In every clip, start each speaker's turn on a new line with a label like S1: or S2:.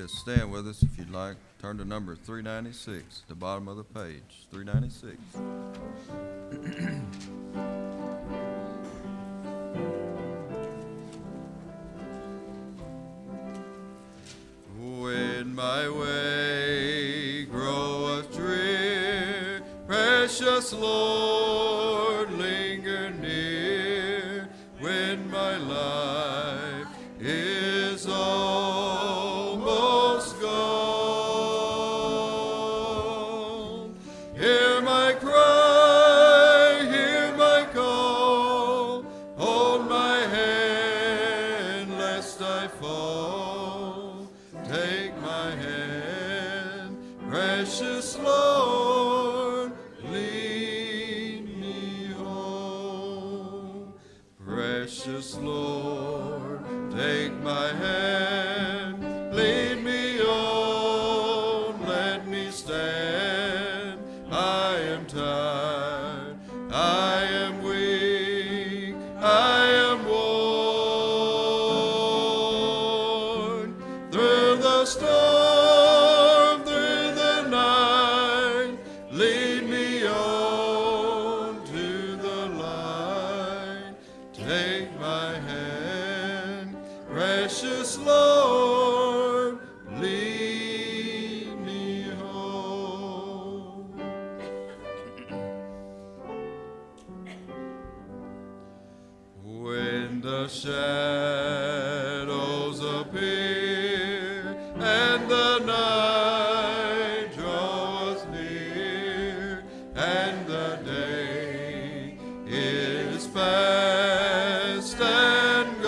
S1: Just stand with us if you'd like. Turn to number 396, the bottom of the page. 396. When my way groweth drear, precious Lord, linger near. When my life is almost gone, hear my cry, hear my call, hold my hand lest I fall. Take my hand, precious Lord, lead me home. Precious Lord, take my hand, lead me on, let me stand. I am tired, I am weak, I am worn. Through the storm, through the night, lead me on to the light. Take my hand, precious Lord, lead me home. When the shadows appear and the night draweth near and the day is past and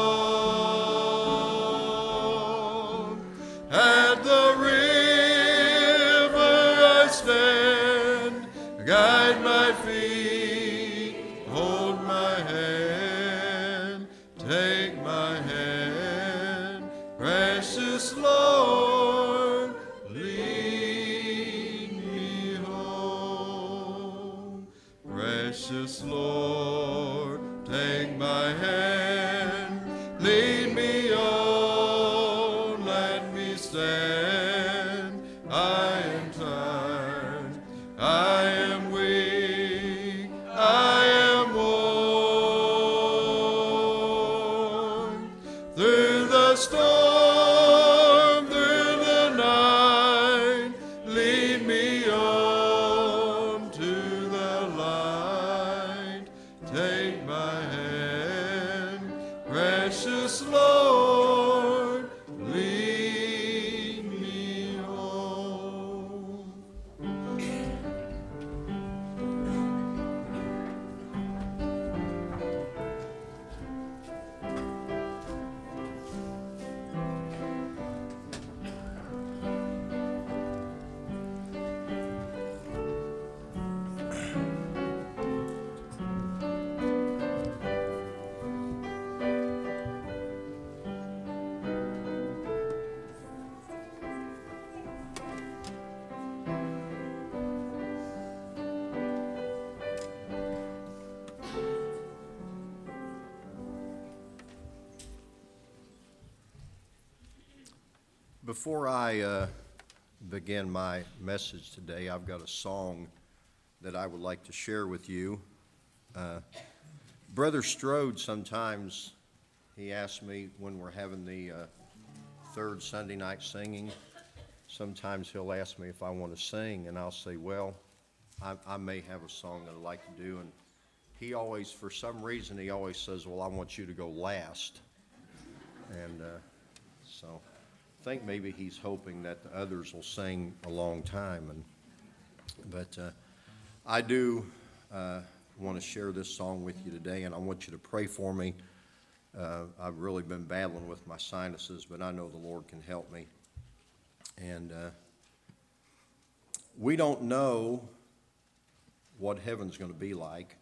S1: gone, at the river I stand, guide my feet, hold my hand, take my hand, precious Lord, lead me home. Precious Lord, take my hand, lead me on, let me stand. I am tired, I am weak, I am worn. Through the storm, through the night, lead me on to the light. Take my hand, precious Lord, lead me home.
S2: Before I begin my message today, I've got a song that I would like to share with you. Brother Strode, sometimes he asks me when we're having the third Sunday night singing, sometimes he'll ask me if I want to sing, and I'll say, well, I may have a song that I'd like to do. And he always, for some reason, he always says, well, I want you to go last. And so I think maybe he's hoping that the others will sing a long time. But I do want to share this song with you today, and I want you to pray for me. I've really been battling with my sinuses, but I know the Lord can help me. And we don't know what heaven's going to be like.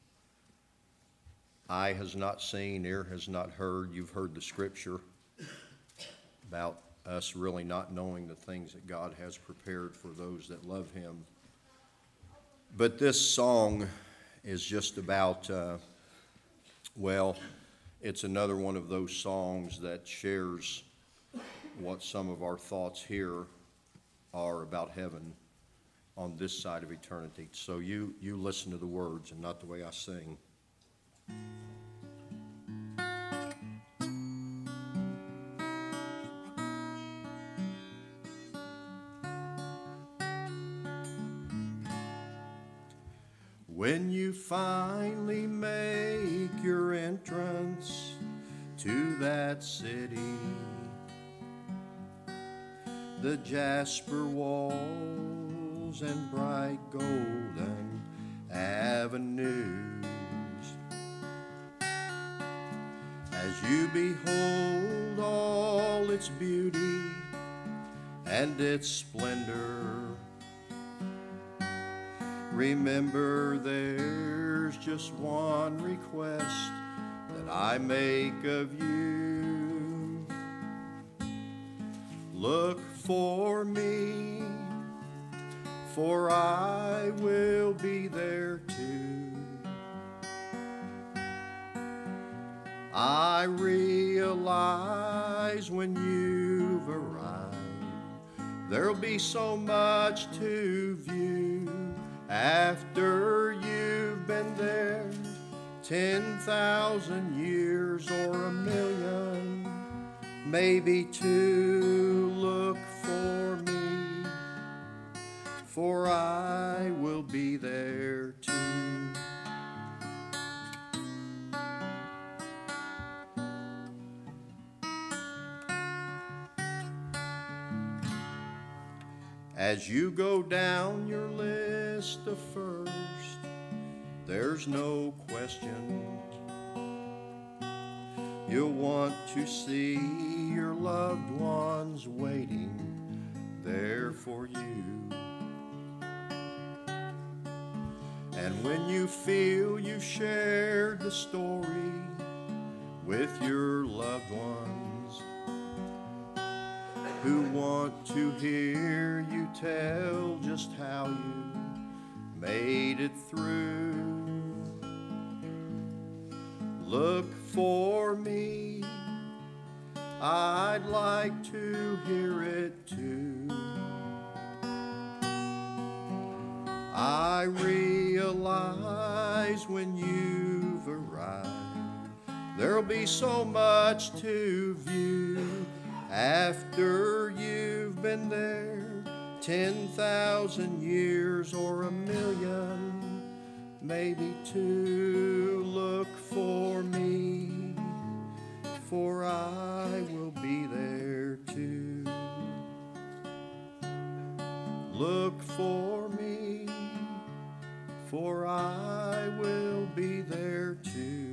S2: Eye has not seen, ear has not heard. You've heard the scripture about us really not knowing the things that God has prepared for those that love Him. But this song is just about, well, it's another one of those songs that shares what some of our thoughts here are about heaven on this side of eternity. So you listen to the words and not the way I sing. When you finally make your entrance to that city, the jasper walls and bright golden avenues, as you behold all its beauty and its splendor, remember there's just one request that I make of you. Look for me, for I will be there too. I realize when you've arrived, there'll be so much to view. After you've been there 10,000 years or 1,000,000, maybe two, look for me, for I will be there too. As you go down your list of first, there's no question you'll want to see your loved ones waiting there for you. And when you feel you shared the story with your loved ones, who want to hear you tell just how you made it through, look for me, I'd like to hear it too. I realize when you've arrived, there'll be so much to view. After you've been there 10,000 years or 1,000,000, maybe two, look for me, for I will be there too. Look for me, for I will be there too.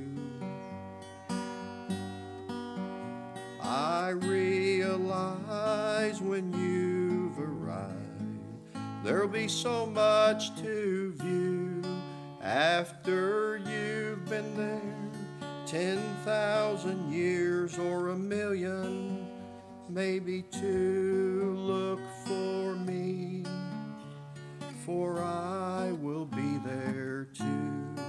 S2: I realize when you've arrived, there'll be so much to view. After you've been there 10,000 years or 1,000,000, maybe two, look for me, for I will be there too.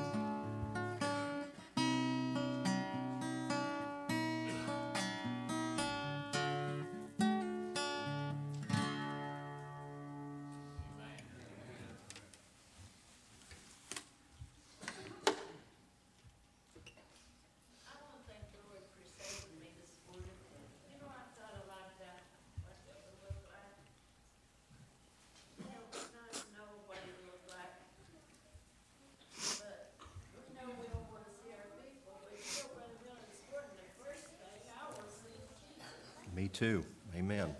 S2: Me too. Amen.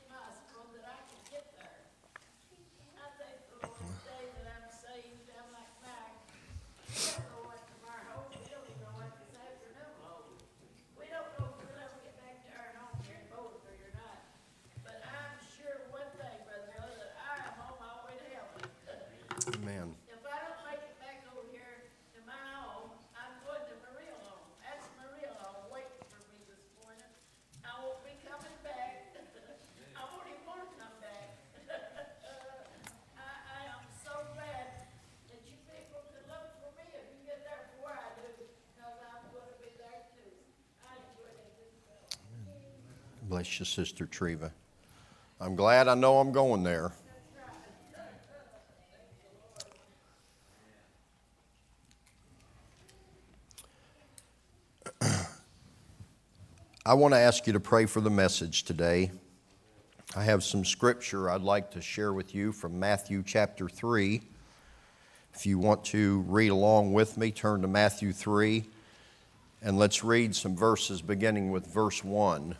S2: Amen.
S3: If I don't make it back over here to my home, I'm going to Maria home. That's Maria home waiting for me this morning. I won't be coming back.
S2: Bless you, Sister Treva. I'm glad I know I'm going there. I want to ask you to pray for the message today. I have some scripture I'd like to share with you from Matthew chapter 3. If you want to read along with me, turn to Matthew 3, and let's read some verses beginning with verse 1.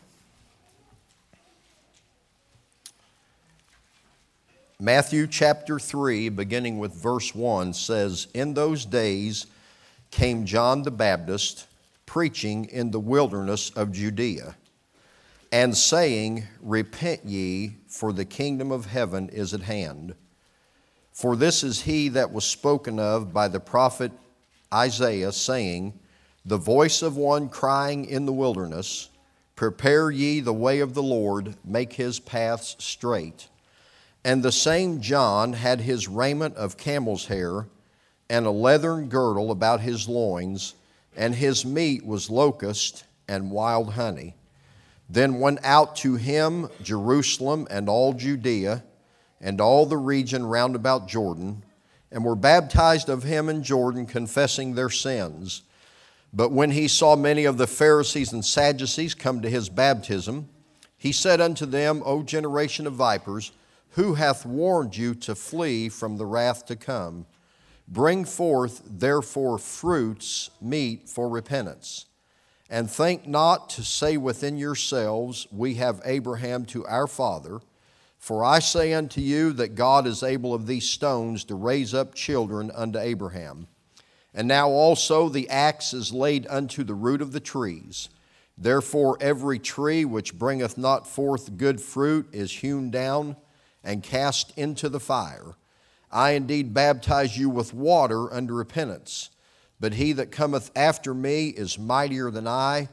S2: Matthew chapter 3, beginning with verse 1, says, "In those days came John the Baptist, preaching in the wilderness of Judea, and saying, Repent ye, for the kingdom of heaven is at hand. For this is he that was spoken of by the prophet Isaiah, saying, The voice of one crying in the wilderness, Prepare ye the way of the Lord, make his paths straight. And the same John had his raiment of camel's hair, and a leathern girdle about his loins, and his meat was locust and wild honey. Then went out to him Jerusalem and all Judea, and all the region round about Jordan, and were baptized of him in Jordan, confessing their sins. But when he saw many of the Pharisees and Sadducees come to his baptism, he said unto them, O generation of vipers, who hath warned you to flee from the wrath to come? Bring forth therefore fruits meet for repentance. And think not to say within yourselves, We have Abraham to our father. For I say unto you that God is able of these stones to raise up children unto Abraham. And now also the axe is laid unto the root of the trees. Therefore every tree which bringeth not forth good fruit is hewn down and cast into the fire. I indeed baptize you with water unto repentance, but he that cometh after me is mightier than I,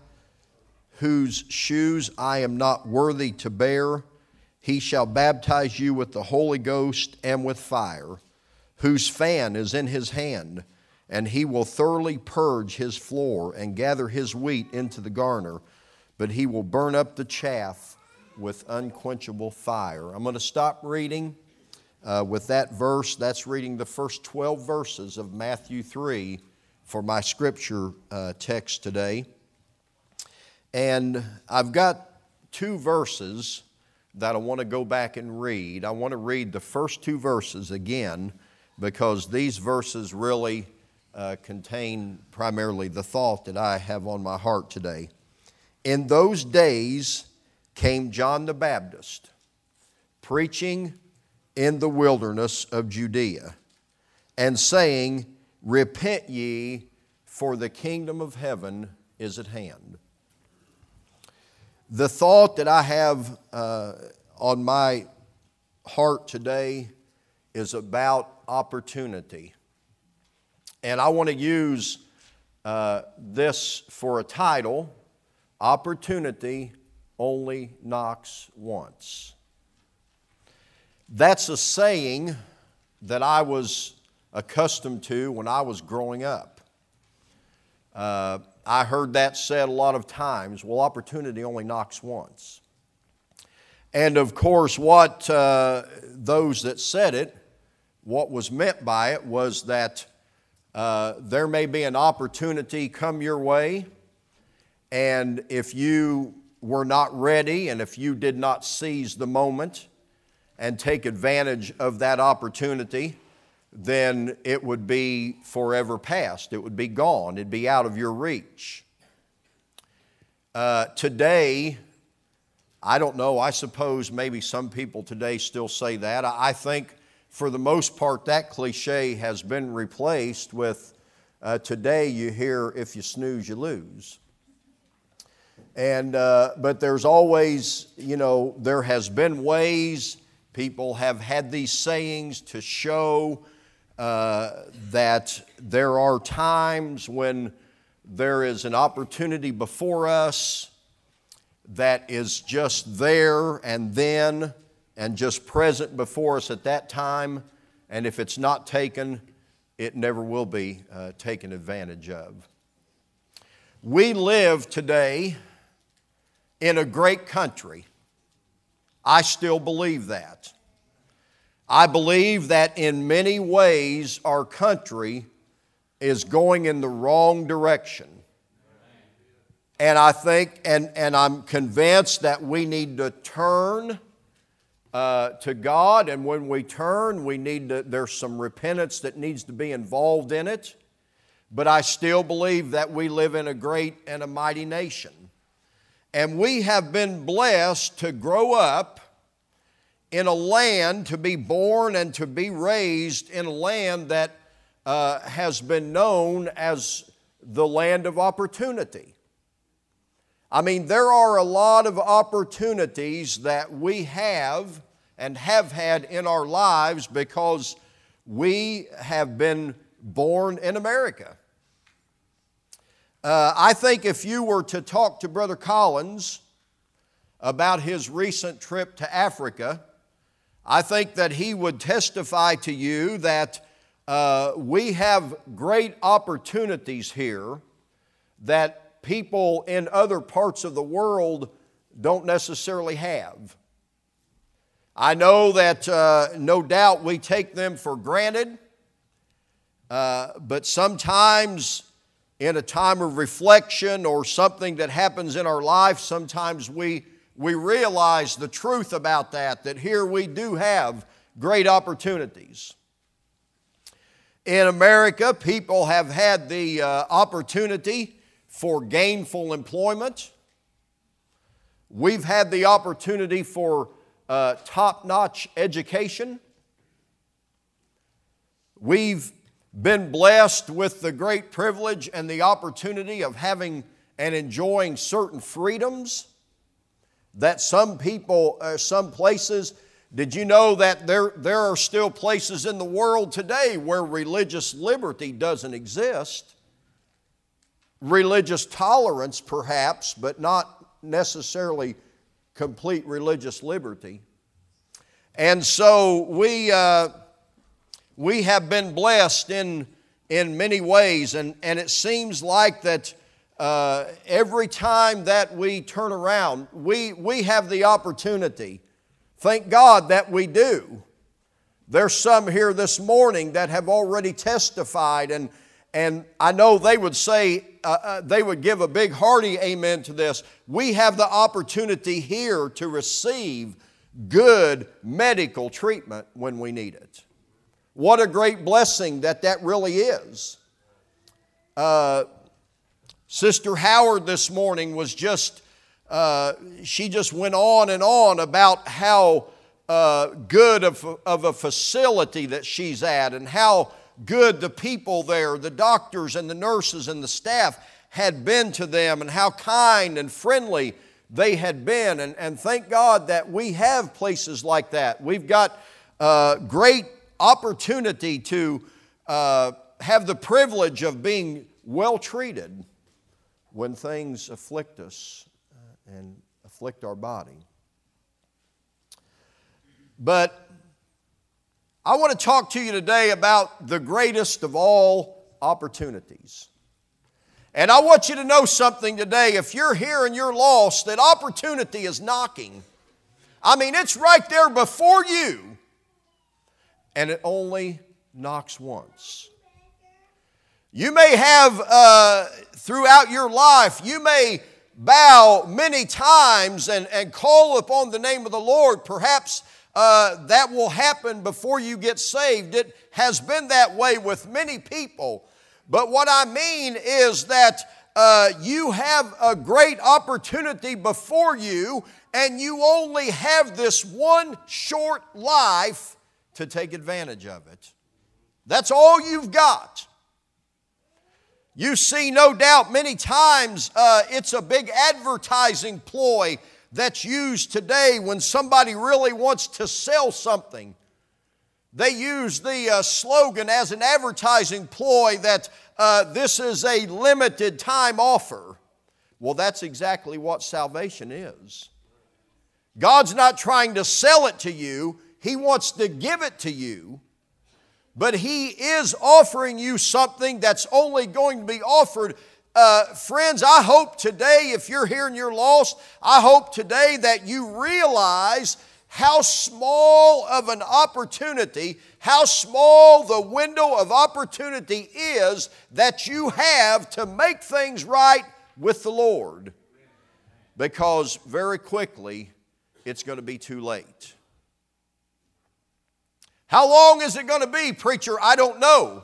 S2: whose shoes I am not worthy to bear. He shall baptize you with the Holy Ghost and with fire, whose fan is in his hand, and he will thoroughly purge his floor and gather his wheat into the garner, but he will burn up the chaff with unquenchable fire." I'm going to stop reading with that verse. That's reading the first 12 verses of Matthew 3 for my scripture text today. And I've got two verses that I want to go back and read. I want to read the first two verses again because these verses really contain primarily the thought that I have on my heart today. In those days came John the Baptist, preaching in the wilderness of Judea, and saying, Repent ye, for the kingdom of heaven is at hand. The thought that I have on my heart today is about opportunity. And I want to use this for a title, Opportunity Only Knocks Once. That's a saying that I was accustomed to when I was growing up. I heard that said a lot of times, well, opportunity only knocks once. And of course, what those that said it, what was meant by it was that there may be an opportunity come your way, and if you were not ready and if you did not seize the moment and take advantage of that opportunity, then it would be forever past. It would be gone. It'd be out of your reach. Today, I don't know, I suppose maybe some people today still say that. I think for the most part that cliche has been replaced with today you hear, if you snooze, you lose. And but there's always, there has been ways, people have had these sayings to show that there are times when there is an opportunity before us that is just there and then and just present before us at that time, and if it's not taken, it never will be taken advantage of. We live today in a great country. I still believe that. I believe that in many ways our country is going in the wrong direction. And I think, and I'm convinced that we need to turn to God, and when we turn, there's some repentance that needs to be involved in it. But I still believe that we live in a great and a mighty nation. And we have been blessed to grow up in a land, to be born and to be raised in a land that has been known as the land of opportunity. I mean, there are a lot of opportunities that we have and have had in our lives because we have been born in America. I think if you were to talk to Brother Collins about his recent trip to Africa, I think that he would testify to you that we have great opportunities here that people in other parts of the world don't necessarily have. I know that no doubt we take them for granted, but sometimes in a time of reflection or something that happens in our life, sometimes we realize the truth about that here we do have great opportunities. In America, people have had the opportunity for gainful employment. We've had the opportunity for top-notch education. We've been blessed with the great privilege and the opportunity of having and enjoying certain freedoms that some people, some places, did you know that there are still places in the world today where religious liberty doesn't exist? Religious tolerance, perhaps, but not necessarily complete religious liberty. And so we have been blessed in many ways, and it seems like that every time that we turn around, we have the opportunity. Thank God that we do. There's some here this morning that have already testified, and I know they would say, they would give a big hearty amen to this. We have the opportunity here to receive good medical treatment when we need it. What a great blessing that really is. Sister Howard this morning was she just went on and on about how good of a facility that she's at and how good the people there, the doctors and the nurses and the staff had been to them and how kind and friendly they had been. And thank God that we have places like that. We've got great opportunity to have the privilege of being well treated when things afflict us and afflict our body. But I want to talk to you today about the greatest of all opportunities. And I want you to know something today. If you're here and you're lost, that opportunity is knocking. I mean, it's right there before you. And it only knocks once. You may have, throughout your life, you may bow many times and call upon the name of the Lord. Perhaps that will happen before you get saved. It has been that way with many people. But what I mean is that you have a great opportunity before you, and you only have this one short life to take advantage of it. That's all you've got. You see, no doubt, many times it's a big advertising ploy that's used today when somebody really wants to sell something. They use the slogan as an advertising ploy that this is a limited time offer. Well, that's exactly what salvation is. God's not trying to sell it to you. He wants to give it to you. But He is offering you something that's only going to be offered friends, I hope today, if you're here and you're lost, I hope today that you realize how small of an opportunity, how small the window of opportunity is that you have to make things right with the Lord. Because very quickly, it's going to be too late. How long is it going to be, preacher? I don't know.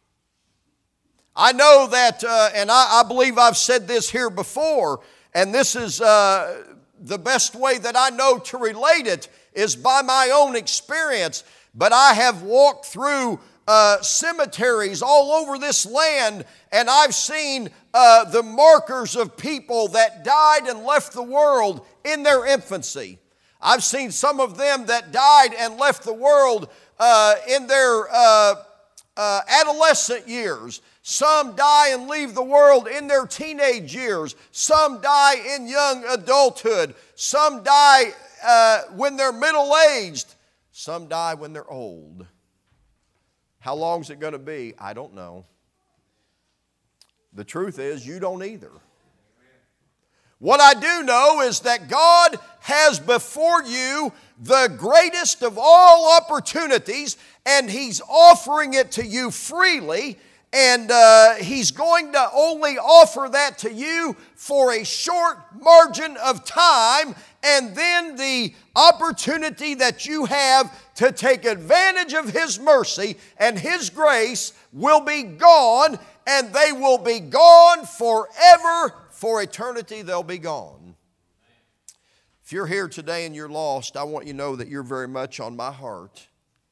S2: I know that, and I believe I've said this here before, and this is the best way that I know to relate it is by my own experience. But I have walked through cemeteries all over this land, and I've seen the markers of people that died and left the world in their infancy. I've seen some of them that died and left the world in their adolescent years. Some die and leave the world in their teenage years. Some die in young adulthood. Some die when they're middle-aged. Some die when they're old. How long is it going to be? I don't know. The truth is, you don't either. What I do know is that God has before you the greatest of all opportunities, and He's offering it to you freely, and He's going to only offer that to you for a short margin of time, and then the opportunity that you have to take advantage of His mercy and His grace will be gone, and they will be gone forever. For eternity, they'll be gone. If you're here today and you're lost, I want you to know that you're very much on my heart.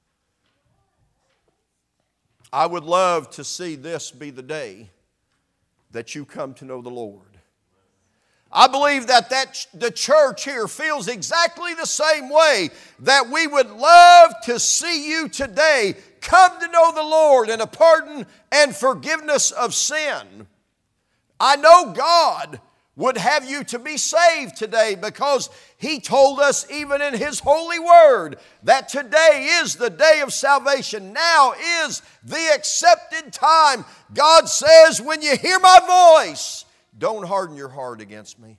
S2: I would love to see this be the day that you come to know the Lord. I believe that the church here feels exactly the same way, that we would love to see you today come to know the Lord in a pardon and forgiveness of sin. I know God would have you to be saved today because He told us even in His holy word that today is the day of salvation. Now is the accepted time. God says, when you hear my voice, don't harden your heart against me.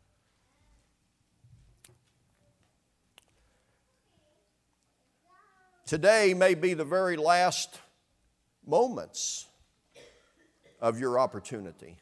S2: Today may be the very last moments of your opportunity.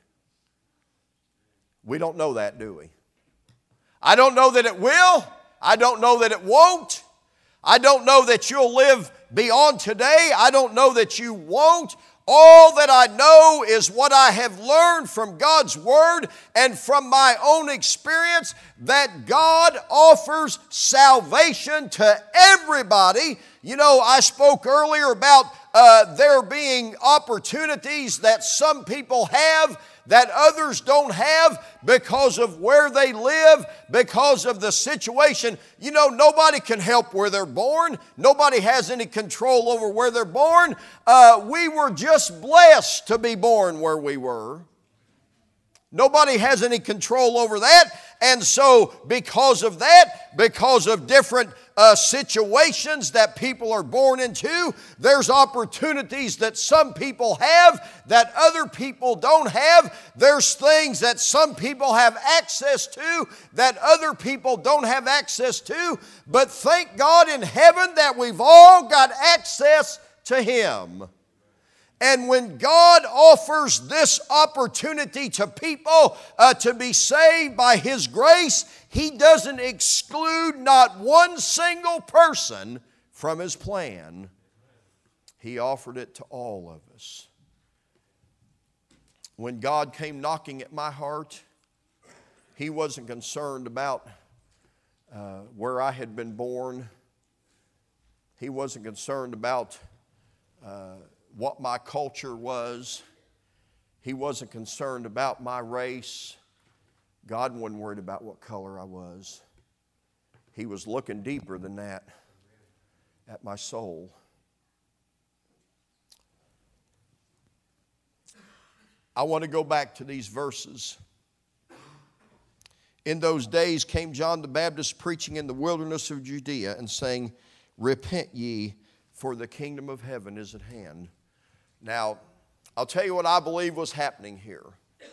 S2: We don't know that, do we? I don't know that it will. I don't know that it won't. I don't know that you'll live beyond today. I don't know that you won't. All that I know is what I have learned from God's Word and from my own experience, that God offers salvation to everybody. You know, I spoke earlier about there being opportunities that some people have that others don't have because of where they live, because of the situation. You know, nobody can help where they're born. Nobody has any control over where they're born. We were just blessed to be born where we were. Nobody has any control over that. And so because of that, because of different situations that people are born into, there's opportunities that some people have that other people don't have. There's things that some people have access to that other people don't have access to. But thank God in heaven that we've all got access to Him. And when God offers this opportunity to people to be saved by His grace, He doesn't exclude not one single person from His plan. He offered it to all of us. When God came knocking at my heart, He wasn't concerned about where I had been born. He wasn't concerned about what my culture was. He wasn't concerned about my race. God wasn't worried about what color I was. He was looking deeper than that at my soul. I want to go back to these verses. In those days came John the Baptist preaching in the wilderness of Judea and saying, "Repent ye, for the kingdom of heaven is at hand." Now, I'll tell you what I believe was happening here.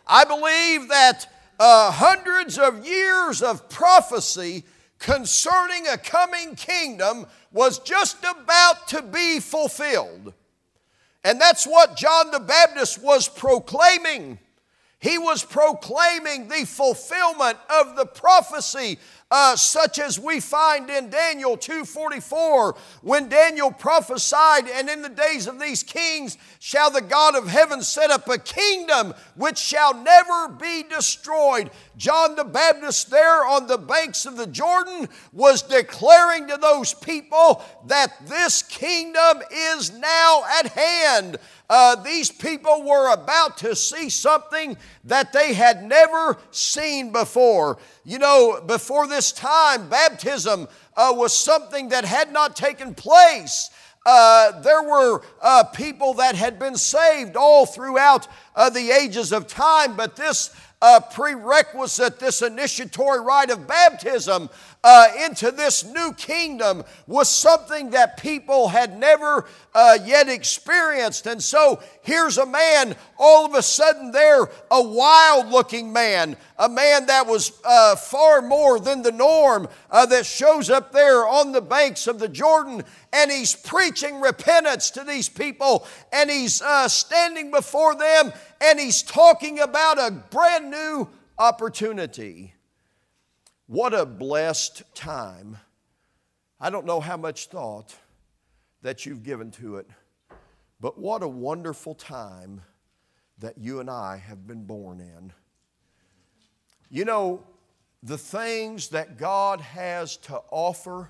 S2: I believe that hundreds of years of prophecy concerning a coming kingdom was just about to be fulfilled. And that's what John the Baptist was proclaiming. He was proclaiming the fulfillment of the prophecy such as we find in Daniel 2:44, when Daniel prophesied, and in the days of these kings shall the God of heaven set up a kingdom which shall never be destroyed. John the Baptist there on the banks of the Jordan was declaring to those people that this kingdom is now at hand. These people were about to see something that they had never seen before. You know, before this time, baptism was something that had not taken place. There were people that had been saved all throughout the ages of time, but this prerequisite, this initiatory rite of baptism into this new kingdom was something that people had never yet experienced. And so here's a man, all of a sudden there, a wild-looking man, a man that was far more than the norm, that shows up there on the banks of the Jordan, and he's preaching repentance to these people, and he's standing before them, and he's talking about a brand new opportunity. What a blessed time. I don't know how much thought that you've given to it, but what a wonderful time that you and I have been born in. You know, the things that God has to offer,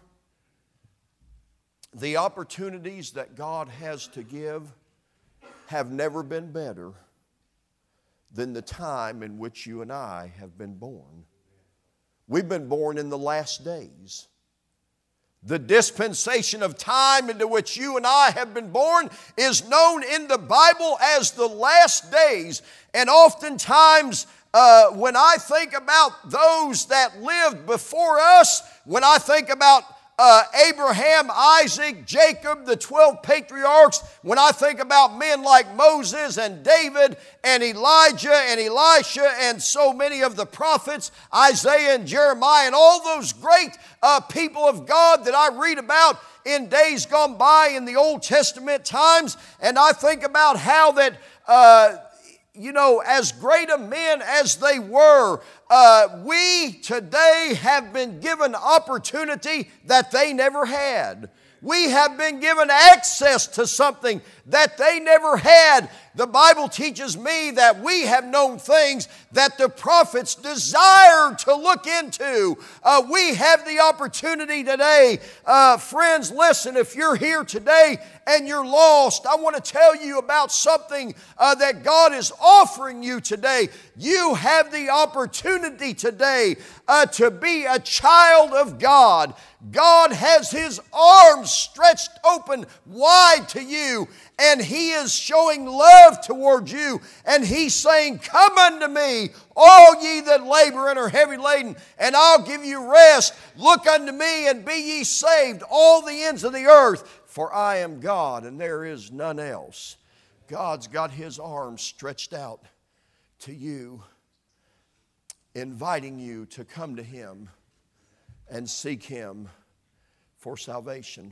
S2: the opportunities that God has to give, have never been better than the time in which you and I have been born. We've been born in the last days. The dispensation of time into which you and I have been born is known in the Bible as the last days. And oftentimes, when I think about those that lived before us, when I think about Abraham, Isaac, Jacob, the 12 patriarchs, when I think about men like Moses and David and Elijah and Elisha and so many of the prophets, Isaiah and Jeremiah, and all those great people of God that I read about in days gone by in the Old Testament times, and I think about how that as great a men as they were, we today have been given opportunity that they never had. We have been given access to something that they never had. The Bible teaches me that we have known things that the prophets desired to look into. We have the opportunity today. Friends, listen, if you're here today and you're lost, I want to tell you about something that God is offering you today. You have the opportunity today to be a child of God. God has His arms stretched open wide to you, and He is showing love toward you, and He's saying, "Come unto me, all ye that labor and are heavy laden, and I'll give you rest. Look unto me, and be ye saved, all the ends of the earth, for I am God, and there is none else." God's got His arms stretched out to you, inviting you to come to Him and seek Him for salvation.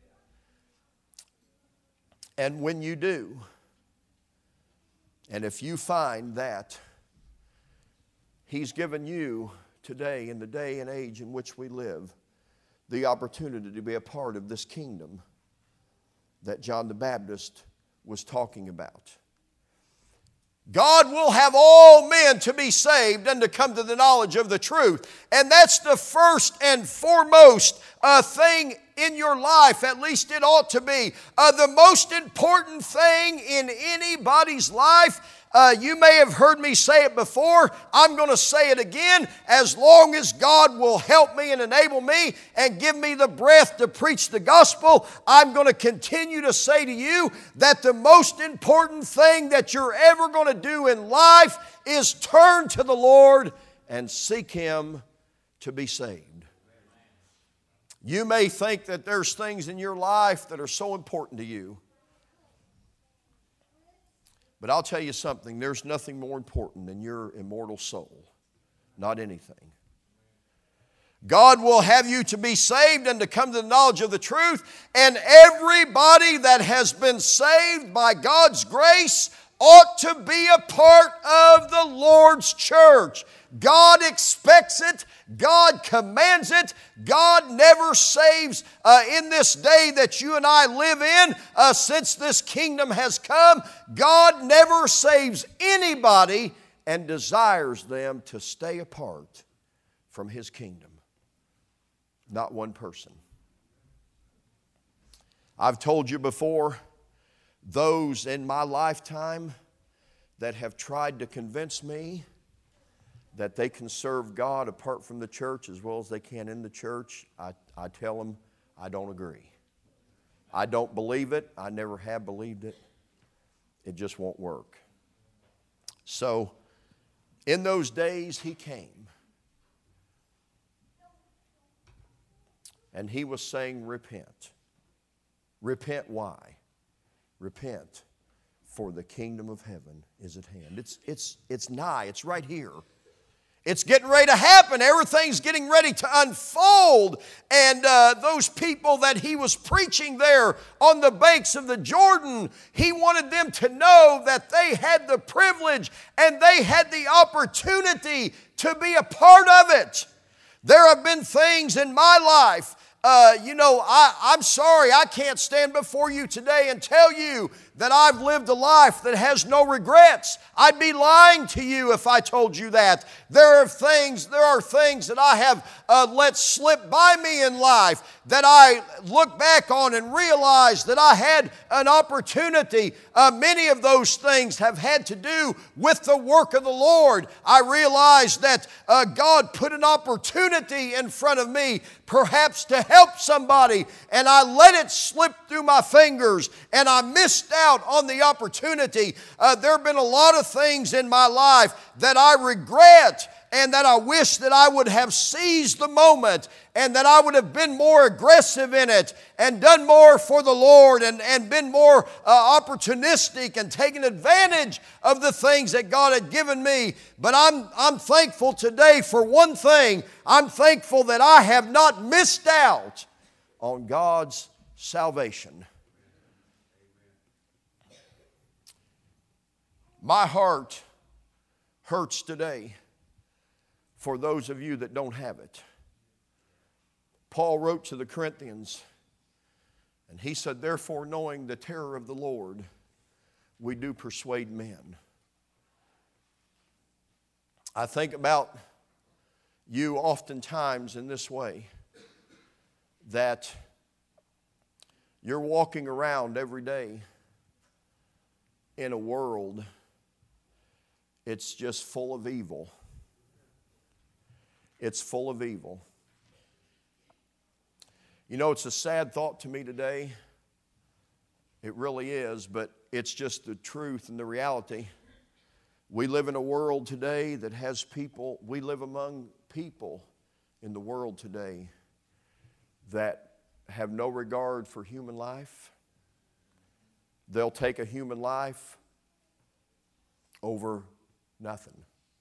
S2: And when you do, and if you find that He's given you today, in the day and age in which we live, the opportunity to be a part of this kingdom that John the Baptist was talking about. God will have all men to be saved and to come to the knowledge of the truth. And that's the first and foremost thing in your life, at least it ought to be. The most important thing in anybody's life, you may have heard me say it before, I'm going to say it again, as long as God will help me and enable me and give me the breath to preach the gospel, I'm going to continue to say to you that the most important thing that you're ever going to do in life is turn to the Lord and seek Him to be saved. You may think that there's things in your life that are so important to you, But I'll tell you something, there's nothing more important than your immortal soul. Not anything. God will have you to be saved and to come to the knowledge of the truth. And everybody that has been saved by God's grace ought to be a part of the Lord's church. God expects it. God commands it. God never saves in this day that you and I live in, since this kingdom has come. God never saves anybody and desires them to stay apart from His kingdom. Not one person. I've told you before, those in my lifetime that have tried to convince me that they can serve God apart from the church as well as they can in the church, I tell them I don't agree. I don't believe it. I never have believed it. It just won't work. So, in those days He came. And He was saying, repent. Repent why? Repent, for the kingdom of heaven is at hand. It's nigh. It's right here. It's getting ready to happen. Everything's getting ready to unfold. And those people that He was preaching there on the banks of the Jordan, He wanted them to know that they had the privilege and they had the opportunity to be a part of it. There have been things in my life, I'm sorry, I can't stand before you today and tell you that I've lived a life that has no regrets. I'd be lying to you if I told you that. There are things that I have let slip by me in life that I look back on and realize that I had an opportunity. Many of those things have had to do with the work of the Lord. I realized that God put an opportunity in front of me, perhaps to help somebody, and I let it slip through my fingers, and I missed out on the opportunity. There have been a lot of things in my life that I regret and that I wish that I would have seized the moment and that I would have been more aggressive in it and done more for the Lord and been more opportunistic and taken advantage of the things that God had given me. But I'm thankful today for one thing. I'm thankful that I have not missed out on God's salvation. My heart hurts today for those of you that don't have it. Paul wrote to the Corinthians, and he said, therefore, knowing the terror of the Lord, we do persuade men. I think about you oftentimes in this way, that you're walking around every day in a world, it's just full of evil. It's full of evil. You know, it's a sad thought to me today. It really is, but it's just the truth and the reality. We live in a world today that has people, we live among people in the world today that have no regard for human life. They'll take a human life over nothing.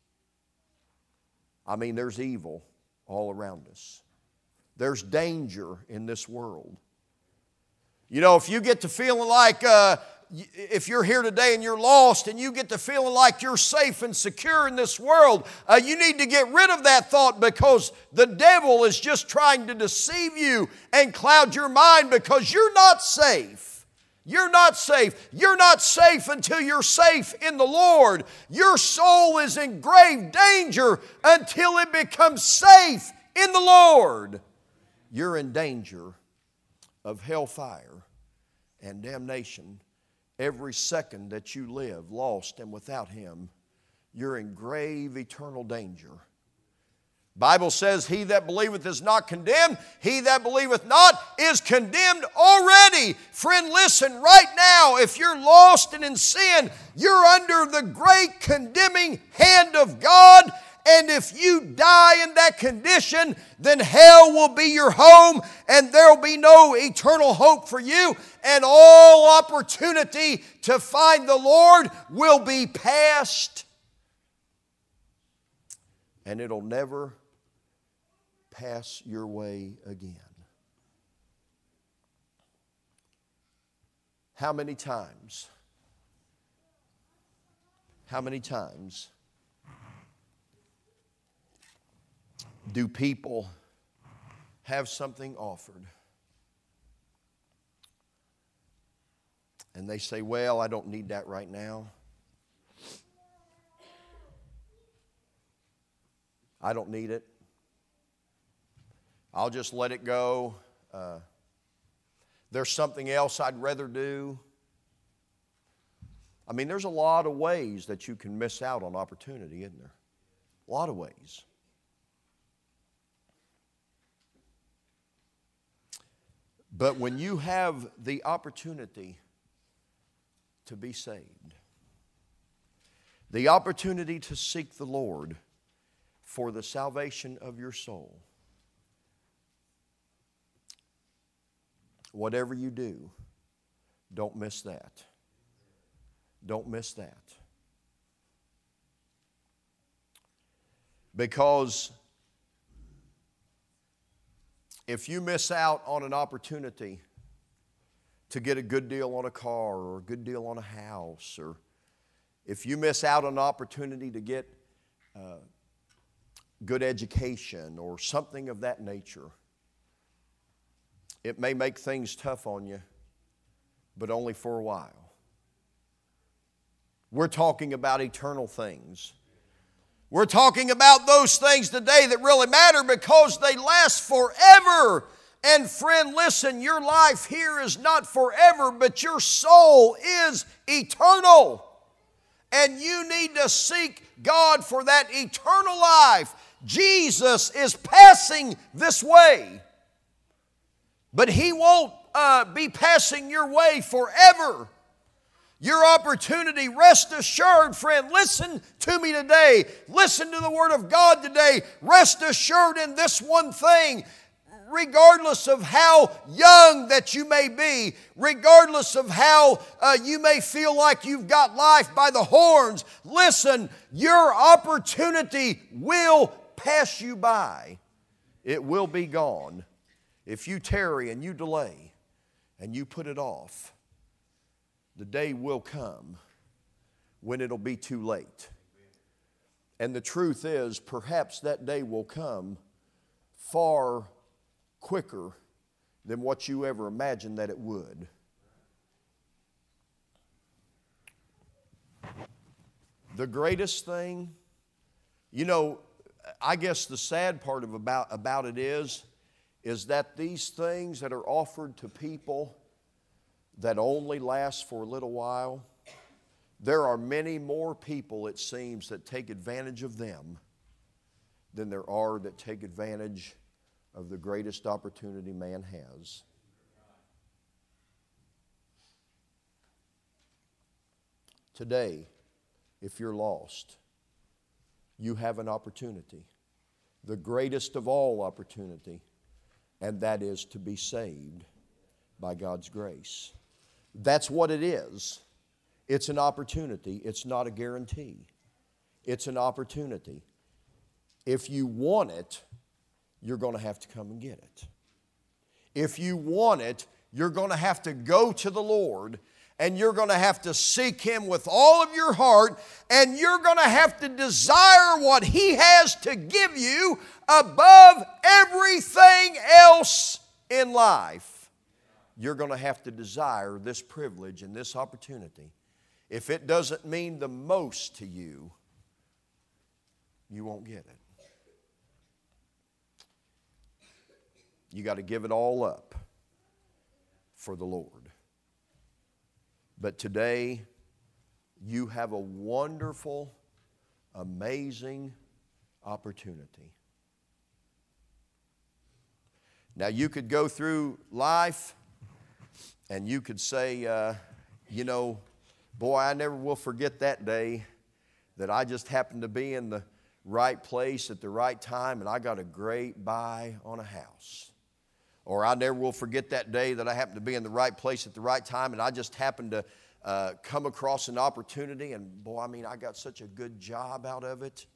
S2: I mean, there's evil all around us. There's danger in this world. You know, if you get to feeling like, if you're here today and you're lost and you get to feeling like you're safe and secure in this world, you need to get rid of that thought, because the devil is just trying to deceive you and cloud your mind, because you're not safe. You're not safe. You're not safe until you're safe in the Lord. Your soul is in grave danger until it becomes safe in the Lord. You're in danger of hellfire and damnation every second that you live lost and without Him. You're in grave eternal danger. Bible says, he that believeth is not condemned. He that believeth not is condemned already. Friend, listen, right now, if you're lost and in sin, you're under the great condemning hand of God, And if you die in that condition, then hell will be your home, and there will be no eternal hope for you, and all opportunity to find the Lord will be past, and it'll never pass your way again. How many times do people have something offered and they say, well, I don't need that right now. I don't need it. I'll just let it go. There's something else I'd rather do. I mean, there's a lot of ways that you can miss out on opportunity, isn't there? A lot of ways. But when you have the opportunity to be saved, the opportunity to seek the Lord for the salvation of your soul, whatever you do, don't miss that. Don't miss that. Because if you miss out on an opportunity to get a good deal on a car or a good deal on a house, or if you miss out on an opportunity to get good education or something of that nature, it may make things tough on you, but only for a while. We're talking about eternal things. We're talking about those things today that really matter because they last forever. And friend, listen, your life here is not forever, but your soul is eternal. And you need to seek God for that eternal life. Jesus is passing this way, but He won't be passing your way forever. Your opportunity, rest assured, friend, listen to me today. Listen to the Word of God today. Rest assured in this one thing. Regardless of how young that you may be, regardless of how you may feel like you've got life by the horns, listen, your opportunity will pass you by. It will be gone. If you tarry and you delay and you put it off, the day will come when it'll be too late. And the truth is, perhaps that day will come far quicker than what you ever imagined that it would. The greatest thing, you know, I guess the sad part about it is that these things that are offered to people that only last for a little while, there are many more people, it seems, that take advantage of them than there are that take advantage of the greatest opportunity man has. Today, if you're lost, you have an opportunity, the greatest of all opportunity, and that is to be saved by God's grace. That's what it is. It's an opportunity. It's not a guarantee. It's an opportunity. If you want it, you're going to have to come and get it. If you want it, you're going to have to go to the Lord, and you're going to have to seek Him with all of your heart, and you're going to have to desire what He has to give you above everything else in life. You're going to have to desire this privilege and this opportunity. If it doesn't mean the most to you, you won't get it. You got to give it all up for the Lord. But today, you have a wonderful, amazing opportunity. Now, you could go through life and you could say, you know, boy, I never will forget that day that I just happened to be in the right place at the right time, and I got a great buy on a house. Or I never will forget that day that I happened to be in the right place at the right time, and I just happened to come across an opportunity, and boy, I mean, I got such a good job out of it.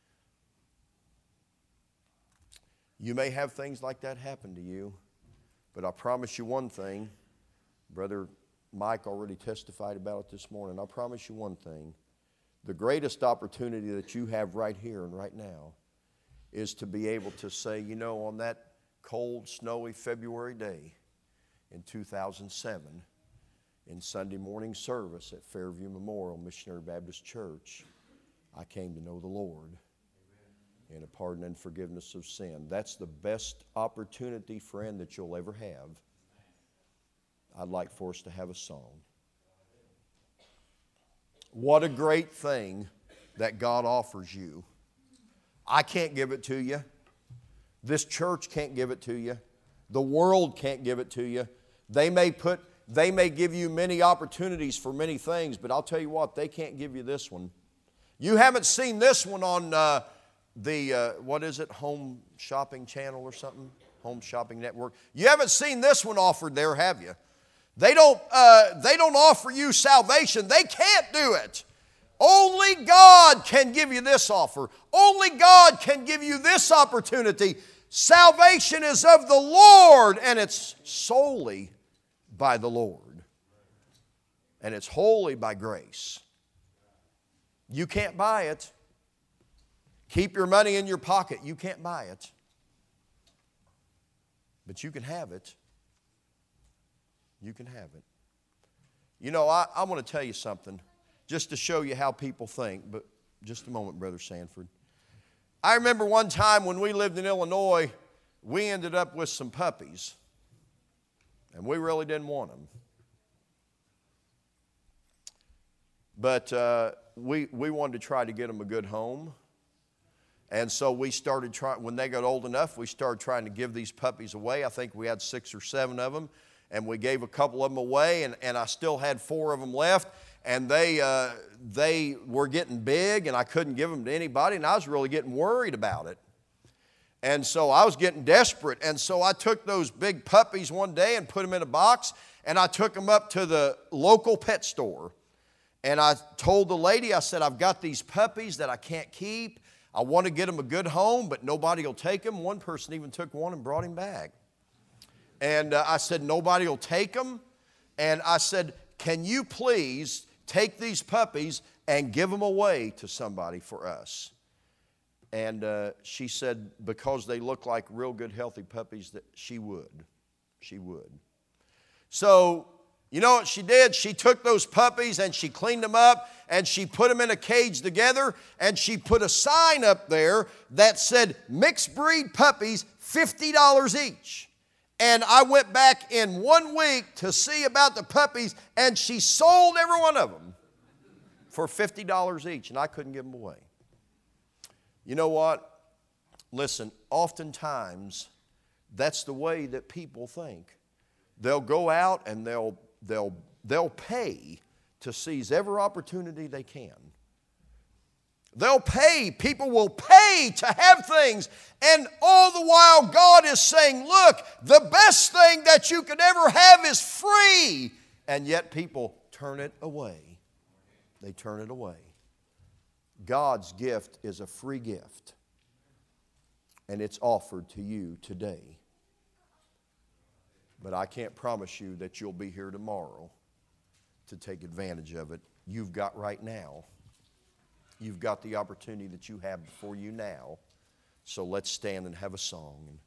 S2: You may have things like that happen to you, but I promise you one thing. Brother Mike already testified about it this morning. I promise you one thing. The greatest opportunity that you have right here and right now is to be able to say, you know, on that cold, snowy February day in 2007, in Sunday morning service at Fairview Memorial Missionary Baptist Church, I came to know the Lord in a pardon and forgiveness of sin. That's the best opportunity, friend, that you'll ever have. I'd like for us to have a song. What a great thing that God offers you. I can't give it to you. This church can't give it to you. The world can't give it to you. They may give you many opportunities for many things, but I'll tell you what, they can't give you this one. You haven't seen this one on what is it, Home Shopping Channel or something? Home Shopping Network. You haven't seen this one offered there, have you? They don't offer you salvation. They can't do it. Only God can give you this offer. Only God can give you this opportunity. Salvation is of the Lord, and it's solely by the Lord. And it's wholly by grace. You can't buy it. Keep your money in your pocket. You can't buy it. But you can have it. You can have it. You know, I want to tell you something, just to show you how people think, but just a moment, Brother Sanford. I remember one time when we lived in Illinois, we ended up with some puppies, and we really didn't want them. But we wanted to try to get them a good home. And so we started trying, when they got old enough, we started trying to give these puppies away. I think we had 6 or 7 of them. And we gave a couple of them away, and I still had 4 of them left. And they were getting big, and I couldn't give them to anybody, and I was really getting worried about it. And so I was getting desperate. And so I took those big puppies one day and put them in a box, and I took them up to the local pet store. And I told the lady, I said, I've got these puppies that I can't keep. I want to get them a good home, but nobody will take them. One person even took one and brought him back. And I said, nobody will take them. And I said, can you please take these puppies and give them away to somebody for us? And she said, because they look like real good, healthy puppies, that she would. She would. So, you know what she did? She took those puppies and she cleaned them up and she put them in a cage together, and she put a sign up there that said, mixed breed puppies, $50 each. And I went back in 1 week to see about the puppies, and she sold every one of them for $50 each, and I couldn't give them away. You know what? Listen, oftentimes, that's the way that people think. They'll go out and they'll pay to seize every opportunity they can. They'll pay. People will pay to have things. And all the while God is saying, look, the best thing that you could ever have is free. And yet people turn it away. They turn it away. God's gift is a free gift. And it's offered to you today. But I can't promise you that you'll be here tomorrow to take advantage of it. You've got right now. You've got the opportunity that you have before you now. So let's stand and have a song.